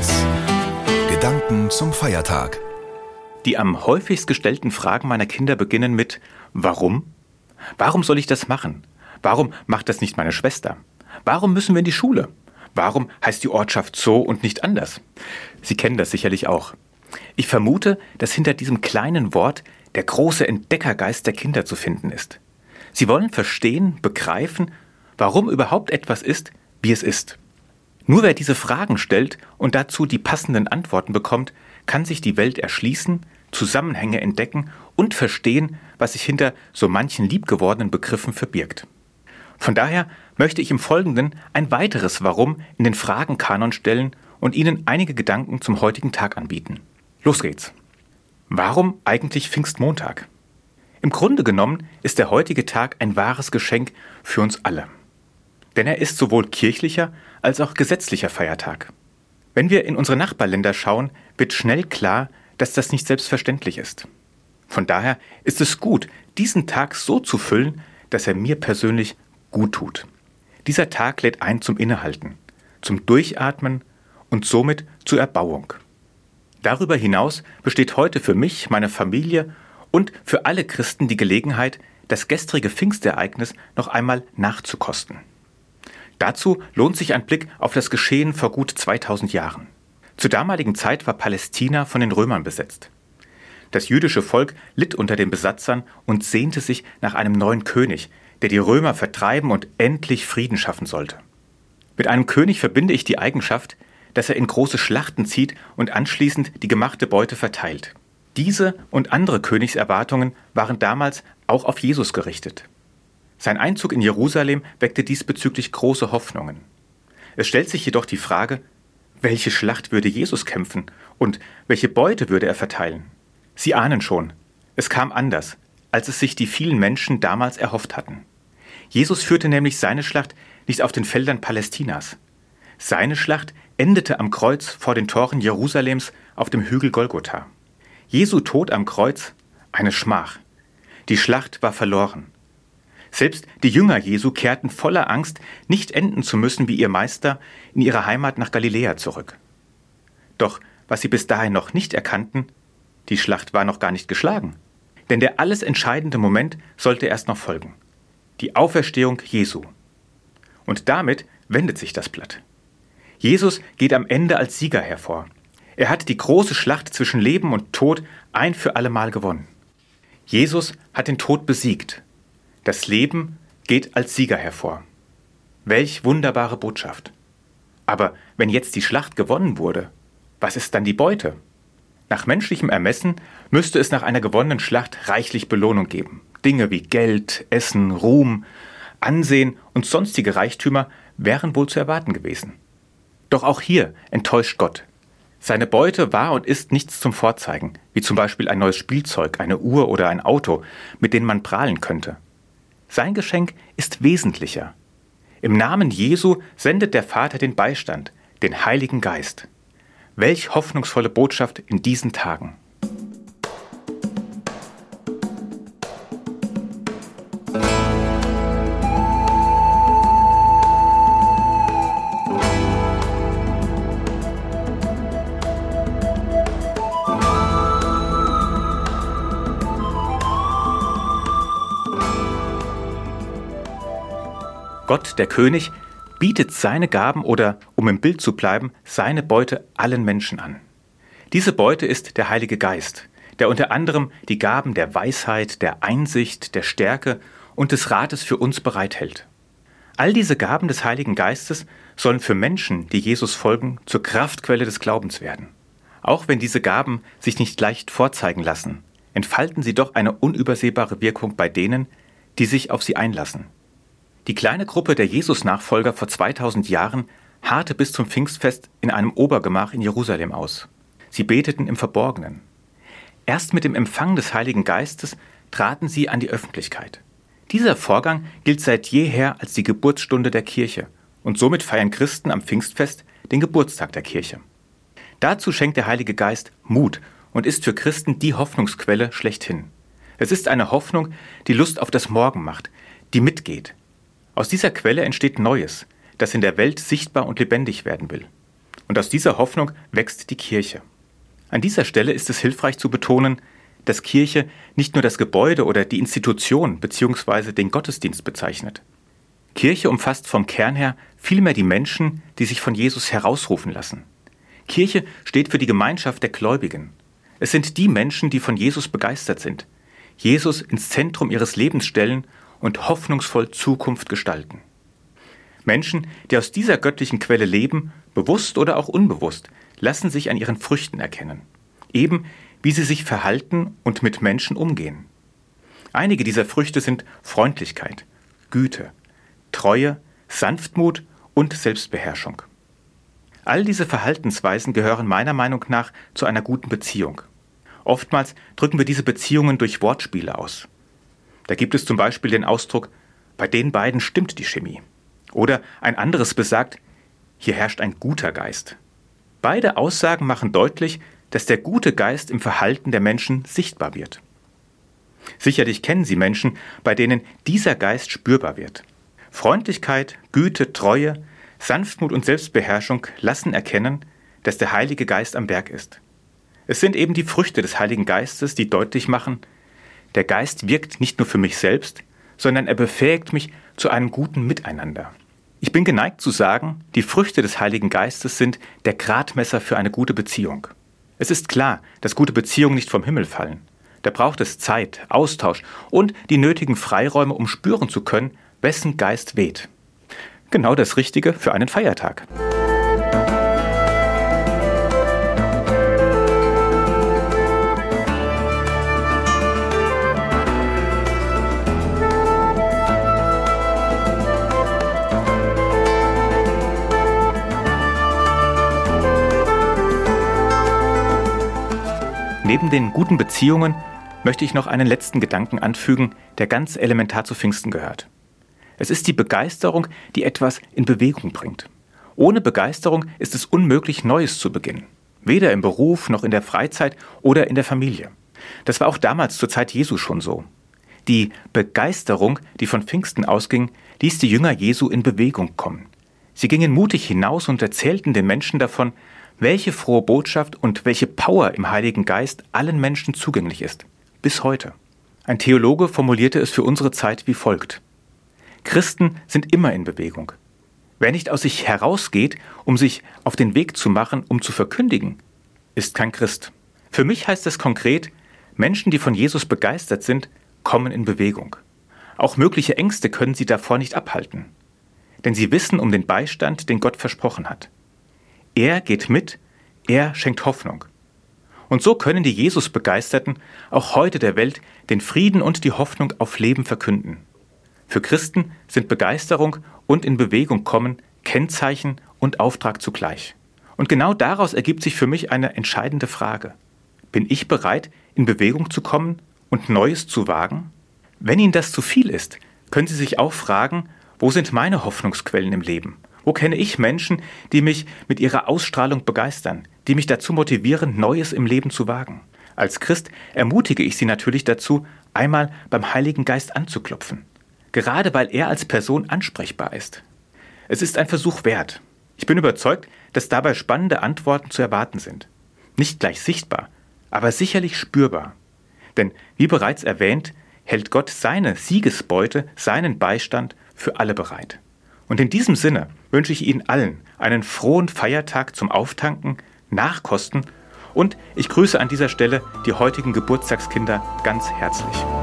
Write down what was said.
1. Gedanken zum Feiertag. Die am häufigst gestellten Fragen meiner Kinder beginnen mit Warum? Warum soll ich das machen? Warum macht das nicht meine Schwester? Warum müssen wir in die Schule? Warum heißt die Ortschaft so und nicht anders? Sie kennen das sicherlich auch. Ich vermute, dass hinter diesem kleinen Wort der große Entdeckergeist der Kinder zu finden ist. Sie wollen verstehen, begreifen, warum überhaupt etwas ist, wie es ist. Nur wer diese Fragen stellt und dazu die passenden Antworten bekommt, kann sich die Welt erschließen, Zusammenhänge entdecken und verstehen, was sich hinter so manchen liebgewordenen Begriffen verbirgt. Von daher möchte ich im Folgenden ein weiteres Warum in den Fragenkanon stellen und Ihnen einige Gedanken zum heutigen Tag anbieten. Los geht's! Warum eigentlich Pfingstmontag? Im Grunde genommen ist der heutige Tag ein wahres Geschenk für uns alle. Denn er ist sowohl kirchlicher als auch gesetzlicher Feiertag. Wenn wir in unsere Nachbarländer schauen, wird schnell klar, dass das nicht selbstverständlich ist. Von daher ist es gut, diesen Tag so zu füllen, dass er mir persönlich gut tut. Dieser Tag lädt ein zum Innehalten, zum Durchatmen und somit zur Erbauung. Darüber hinaus besteht heute für mich, meine Familie und für alle Christen die Gelegenheit, das gestrige Pfingstereignis noch einmal nachzukosten. Dazu lohnt sich ein Blick auf das Geschehen vor gut 2000 Jahren. Zur damaligen Zeit war Palästina von den Römern besetzt. Das jüdische Volk litt unter den Besatzern und sehnte sich nach einem neuen König, der die Römer vertreiben und endlich Frieden schaffen sollte. Mit einem König verbinde ich die Eigenschaft, dass er in große Schlachten zieht und anschließend die gemachte Beute verteilt. Diese und andere Königserwartungen waren damals auch auf Jesus gerichtet. Sein Einzug in Jerusalem weckte diesbezüglich große Hoffnungen. Es stellt sich jedoch die Frage, welche Schlacht würde Jesus kämpfen und welche Beute würde er verteilen? Sie ahnen schon, es kam anders, als es sich die vielen Menschen damals erhofft hatten. Jesus führte nämlich seine Schlacht nicht auf den Feldern Palästinas. Seine Schlacht endete am Kreuz vor den Toren Jerusalems auf dem Hügel Golgotha. Jesu Tod am Kreuz, eine Schmach. Die Schlacht war verloren. Selbst die Jünger Jesu kehrten voller Angst, nicht enden zu müssen wie ihr Meister, in ihre Heimat nach Galiläa zurück. Doch was sie bis dahin noch nicht erkannten, die Schlacht war noch gar nicht geschlagen. Denn der alles entscheidende Moment sollte erst noch folgen. Die Auferstehung Jesu. Und damit wendet sich das Blatt. Jesus geht am Ende als Sieger hervor. Er hat die große Schlacht zwischen Leben und Tod ein für alle Mal gewonnen. Jesus hat den Tod besiegt. Das Leben geht als Sieger hervor. Welch wunderbare Botschaft. Aber wenn jetzt die Schlacht gewonnen wurde, was ist dann die Beute? Nach menschlichem Ermessen müsste es nach einer gewonnenen Schlacht reichlich Belohnung geben. Dinge wie Geld, Essen, Ruhm, Ansehen und sonstige Reichtümer wären wohl zu erwarten gewesen. Doch auch hier enttäuscht Gott. Seine Beute war und ist nichts zum Vorzeigen, wie zum Beispiel ein neues Spielzeug, eine Uhr oder ein Auto, mit denen man prahlen könnte. Sein Geschenk ist wesentlicher. Im Namen Jesu sendet der Vater den Beistand, den Heiligen Geist. Welch hoffnungsvolle Botschaft in diesen Tagen. Gott, der König, bietet seine Gaben oder, um im Bild zu bleiben, seine Beute allen Menschen an. Diese Beute ist der Heilige Geist, der unter anderem die Gaben der Weisheit, der Einsicht, der Stärke und des Rates für uns bereithält. All diese Gaben des Heiligen Geistes sollen für Menschen, die Jesus folgen, zur Kraftquelle des Glaubens werden. Auch wenn diese Gaben sich nicht leicht vorzeigen lassen, entfalten sie doch eine unübersehbare Wirkung bei denen, die sich auf sie einlassen. Die kleine Gruppe der Jesus-Nachfolger vor 2000 Jahren harrte bis zum Pfingstfest in einem Obergemach in Jerusalem aus. Sie beteten im Verborgenen. Erst mit dem Empfang des Heiligen Geistes traten sie an die Öffentlichkeit. Dieser Vorgang gilt seit jeher als die Geburtsstunde der Kirche und somit feiern Christen am Pfingstfest den Geburtstag der Kirche. Dazu schenkt der Heilige Geist Mut und ist für Christen die Hoffnungsquelle schlechthin. Es ist eine Hoffnung, die Lust auf das Morgen macht, die mitgeht. Aus dieser Quelle entsteht Neues, das in der Welt sichtbar und lebendig werden will. Und aus dieser Hoffnung wächst die Kirche. An dieser Stelle ist es hilfreich zu betonen, dass Kirche nicht nur das Gebäude oder die Institution bzw. den Gottesdienst bezeichnet. Kirche umfasst vom Kern her vielmehr die Menschen, die sich von Jesus herausrufen lassen. Kirche steht für die Gemeinschaft der Gläubigen. Es sind die Menschen, die von Jesus begeistert sind, Jesus ins Zentrum ihres Lebens stellen und hoffnungsvoll Zukunft gestalten. Menschen, die aus dieser göttlichen Quelle leben, bewusst oder auch unbewusst, lassen sich an ihren Früchten erkennen. Eben wie sie sich verhalten und mit Menschen umgehen. Einige dieser Früchte sind Freundlichkeit, Güte, Treue, Sanftmut und Selbstbeherrschung. All diese Verhaltensweisen gehören meiner Meinung nach zu einer guten Beziehung. Oftmals drücken wir diese Beziehungen durch Wortspiele aus. Da gibt es zum Beispiel den Ausdruck, bei den beiden stimmt die Chemie. Oder ein anderes besagt, hier herrscht ein guter Geist. Beide Aussagen machen deutlich, dass der gute Geist im Verhalten der Menschen sichtbar wird. Sicherlich kennen Sie Menschen, bei denen dieser Geist spürbar wird. Freundlichkeit, Güte, Treue, Sanftmut und Selbstbeherrschung lassen erkennen, dass der Heilige Geist am Werk ist. Es sind eben die Früchte des Heiligen Geistes, die deutlich machen, der Geist wirkt nicht nur für mich selbst, sondern er befähigt mich zu einem guten Miteinander. Ich bin geneigt zu sagen, die Früchte des Heiligen Geistes sind der Gradmesser für eine gute Beziehung. Es ist klar, dass gute Beziehungen nicht vom Himmel fallen. Da braucht es Zeit, Austausch und die nötigen Freiräume, um spüren zu können, wessen Geist weht. Genau das Richtige für einen Feiertag. Neben den guten Beziehungen möchte ich noch einen letzten Gedanken anfügen, der ganz elementar zu Pfingsten gehört. Es ist die Begeisterung, die etwas in Bewegung bringt. Ohne Begeisterung ist es unmöglich, Neues zu beginnen. Weder im Beruf noch in der Freizeit oder in der Familie. Das war auch damals zur Zeit Jesu schon so. Die Begeisterung, die von Pfingsten ausging, ließ die Jünger Jesu in Bewegung kommen. Sie gingen mutig hinaus und erzählten den Menschen davon, welche frohe Botschaft und welche Power im Heiligen Geist allen Menschen zugänglich ist. Bis heute. Ein Theologe formulierte es für unsere Zeit wie folgt: Christen sind immer in Bewegung. Wer nicht aus sich herausgeht, um sich auf den Weg zu machen, um zu verkündigen, ist kein Christ. Für mich heißt es konkret, Menschen, die von Jesus begeistert sind, kommen in Bewegung. Auch mögliche Ängste können sie davor nicht abhalten. Denn sie wissen um den Beistand, den Gott versprochen hat. Er geht mit, er schenkt Hoffnung. Und so können die Jesus-Begeisterten auch heute der Welt den Frieden und die Hoffnung auf Leben verkünden. Für Christen sind Begeisterung und in Bewegung kommen Kennzeichen und Auftrag zugleich. Und genau daraus ergibt sich für mich eine entscheidende Frage. Bin ich bereit, in Bewegung zu kommen und Neues zu wagen? Wenn Ihnen das zu viel ist, können Sie sich auch fragen, wo sind meine Hoffnungsquellen im Leben? Wo kenne ich Menschen, die mich mit ihrer Ausstrahlung begeistern, die mich dazu motivieren, Neues im Leben zu wagen? Als Christ ermutige ich Sie natürlich dazu, einmal beim Heiligen Geist anzuklopfen. Gerade weil er als Person ansprechbar ist. Es ist ein Versuch wert. Ich bin überzeugt, dass dabei spannende Antworten zu erwarten sind. Nicht gleich sichtbar, aber sicherlich spürbar. Denn, wie bereits erwähnt, hält Gott seine Siegesbeute, seinen Beistand für alle bereit. Und in diesem Sinne wünsche ich Ihnen allen einen frohen Feiertag zum Auftanken, Nachkosten und ich grüße an dieser Stelle die heutigen Geburtstagskinder ganz herzlich.